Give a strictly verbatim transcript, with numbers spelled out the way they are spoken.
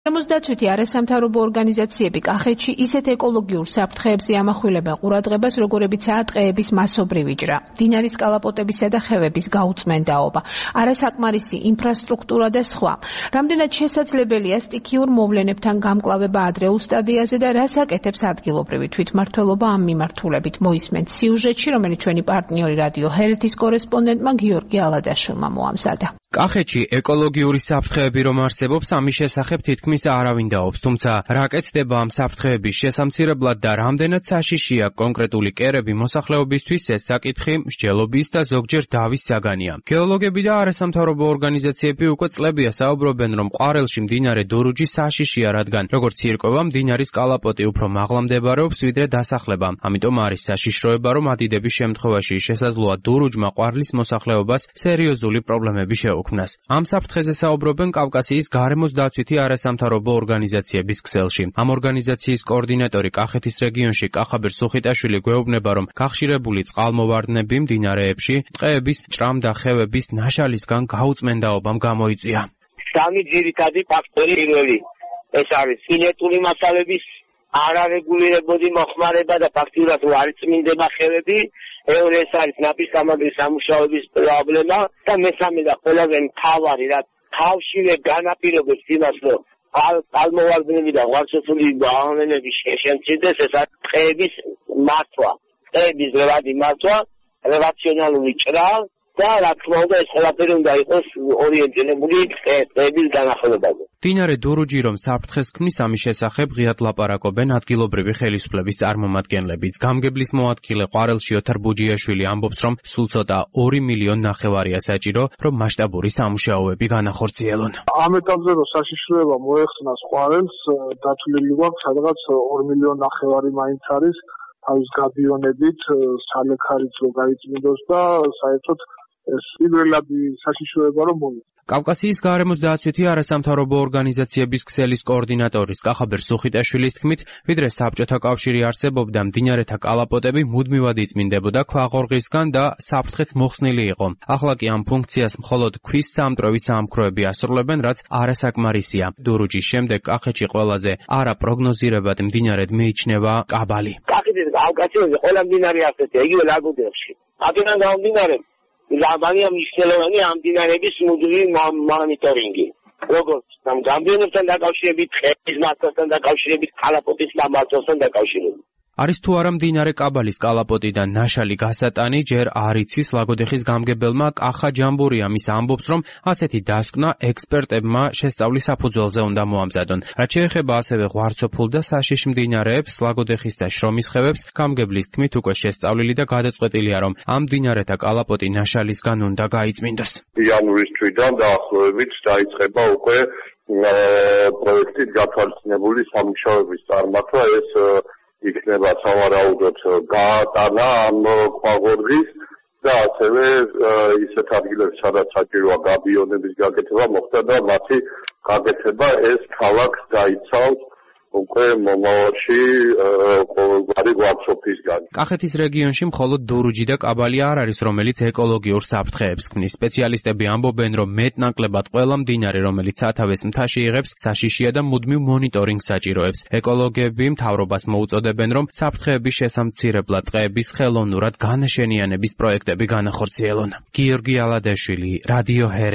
ემოსდაცვითი არასამთავრობო ორგანიზაციები კახეთში ისეთ ეკოლოგიურ საფრთხეებზე ამახვილებენ ყურადღებას, როგორებიცაა ტყეების მასობრივი ჭრა, მდინარის კალაპოტებისა და ხევების გაუწმენდაობა, არასაკმარისი ინფრასტრუქტურა და სხვა. Რამდენად შესაძლებელია სტიქიურ მოვლენებთან გამკლავება ადრეულ სტადიაზე და რას აკეთებს ადგილობრივი თვითმმართველობა ამ მიმართულებით, მოისმენთ სიუჟეტში, რომელიც ჩვენი პარტნიორი რადიო ჰერეთის კორესპონდენტმა გიორგი ალადაშვილმა მოამზადა. კახეთში ეკოლოგიური საფრთხეები რომ არსებობს, ამის შესახებ თითქმის არავინ დაობს, თუმცა რა კეთდება ამ საფრთხეების შესამცირებლად და რამდენად საშიშია კონკრეტული კერები მოსახლეობისთვის, ეს საკითხი მსჯელობის და ზოგჯერ დავის საგანია. გეოლოგები და არასამთავრობო ორგანიზაციები უკვე წლებია საუბრობენ, რომ ყვარელში მდინარე დურუჯი საშიშია, რადგან როგორც ირკვევა, მდინარის კალაპოტი უფრო მაღლა მდებარეობს, ვიდრე დასახლება. ამიტომ არის საშიშროება, რომ ადიდების შემთხვევაში შესაძლოა დურუჯმა ყვარლის მოსახლეობას სერიოზული პრობლემები შეექმნას. ამ საფრთხეზე საუბრობენ კავკასიის გარემოს დაცვითი არასამთავრობო ორგანიზაციების ქსელში. ამ ორგანიზაციის კოორდინატორი კახეთის რეგიონში კახაბერ სუხიტაშვილი გვეუბნება, რომ გახშირებული წყალმოვარდნები მდინარეებში ტყეების, ჭრამ და ხევების ნაშალისგან გაუწმენდაობამ გამოიწვია. სამი ძირითადი ფაქტორი პირველი ეს არის სინეტური მასალების არარეგულირებადი მოხმარება და ფაქტურად არ წმინდება ხევები. მეორე ეს არის ნაპირსამაგრის სამუშაოების პრობლემა და მესამე და ყველაზე მთავარი, რა თავშივე განაპირობებს იმას, რომ წყალმოვარდნები და ღვარცოფული მოვლენები შემცირდეს, ეს არის ტყეების მართვა, ტყეების რევადი მართვა, რაციონალური ჭრა და რა თქმა უნდა ეს ყველაფერი უნდა იყოს ორიენტირებული ტყეების განახლებაზე. მდინარე დურუჯი რომ საფრთხეს ქმნის, ამის შესახებ ღიად ლაპარაკობენ ადგილობრივი ხელისუფლების წარმომადგენლებიც. გამგებლის მოადგილე ყვარელში ოთარ ბუჯიაშვილი ამბობს, რომ სულ ცოტა ორი მილიონი ნახევარია საჭირო, რომ მასშტაბური სამუშაოები განახორციელონ. ამ ეტაპზე რომ საშიშროება მოეხსნას ყვარელს, დათვლილი გვაქვს სადღაც ორი მილიონი ნახევარი მაინც არის თავის გაბიონებით, სალექარიც რო გაიწმინდოს და საერთოდ ეს პირველადი საშიშროება რომ მოიწვია. კავკასიის გარემოს დაცვითი არასამთავრობო ორგანიზაციების ქსელის კოორდინატორის კახაბერ სუხიტაშვილის თქმით, ვიდრე საბჭოთა კავშირი არსებობდა, მდინარეთა კალაპოტები მუდმივად იწმინდებოდა ქვაღორღისგან და საფრთხეც მოხსნილი იყო. ახლა კი ამ ფუნქციას მხოლოდ ქვის სამტრევი საამქროები ასრულებენ, რაც არასაკმარისია. დურუჯის შემდეგ კახეთში ყველაზე არაპროგნოზირებად მდინარედ მიიჩნევა კაბალი. კახეთის კავკასიონზე ყველა მდინარე ასეთია, იგივე ლაგოდეხში. აქედან გამომდინარე ლაბანია მნიშვნელოვანი ამ მდინარეების მუდმივი მონიტორინგი. როგორც ამ გამბიონებთან დაკავშირებით, ხეების მასთან დაკავშირებით, კალაპოტის მასთან დაკავშირებით. არის თუ არა მდინარე კაბალის კალაპოტიდან ნაშალი გასატანი, ჯერ არ იცის ლაგოდეხის გამგებელმა კახა ჯამბურია. მის ამბობს, რომ ასეთი დასკვნა ექსპერტებმა შესწავლის საფუძველზე უნდა მოამზადონ. რაც შეეხება ასევე ღვარცოფულ და საშიშ მდინარეებს, ლაგოდეხის და შრომის ხევებს, გამგებლის თქმით უკვე შესწავლილი და გადაწყვეტილია, რომ ამ მდინარეთა კალაპოტი ნაშალისგან უნდა გაიწმინდოს. იანვრის თვიდან დაახლოებით დაიწყება უკვე პროექტით გათვალისწინებული სამუშაოების წარმართვა. ეს იქნება სავარაუდოდ გაატანა ამ ქვაღორღის და ასევე ისეთ ადგილებში, სადაც საჭიროა გაბიონების გაკეთება, მოხდა და მათი გაკეთება ეს ქალაქს დაიცავს უკვე მომავალში ყოველგვარი ღვარცოფისგან. კახეთის რეგიონში მხოლოდ დურუჯი და კაბალი არ არის, რომელიც ეკოლოგიურ საფრთხეებს ქმნის. სპეციალისტები ამბობენ, რომ მეტნაკლებად ყველა მდინარე, რომელიც სათავეს მთაში იღებს, საშიშია და მუდმივ მონიტორინგს საჭიროებს. ეკოლოგები მთავრობას მოუწოდებენ, რომ საფრთხეების შესამცირებლად ტყეების ხელოვნურად განაშენიანების პროექტები განახორციელონ. გიორგი ალადაშვილი, რადიო ჰერეთი.